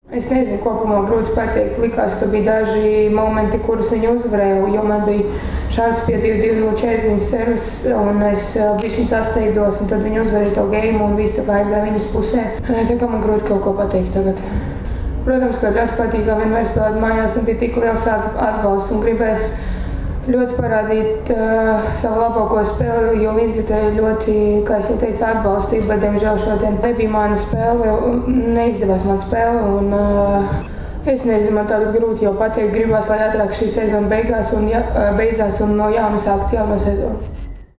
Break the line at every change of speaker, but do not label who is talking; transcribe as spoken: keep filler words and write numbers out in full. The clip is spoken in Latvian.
Es nezinu, kopumā grūti pateikt. Likās, ka bija daži momenti, kurus viņi uzvarēja, jo man bija šāds pie divi divi nulle četrdesmit servis, un es bišķiņ sasteidzos, un tad viņi uzvarēja to geimu, un viss tā kā aizgāja viņas pusē. Tā kā man grūti kaut ko pateikt tagad. Protams, ka ļoti patīk, kā vienmēr spēlēt mājās, un bija tik liels atbalsts, un gribēs ļoti parādīt uh, savu labāko spēli, jo līdzjutēji ļoti, kā es jau teicu, atbalstīju, bet, diemžēl, šodien nebija mana spēle, neizdevās man spēle, un uh, es nezinu, man tagad grūti jau pateikt, gribās, lai ātrāk šī sezona beigās un ja, beidzās un no jauna sākt jauno sezonu.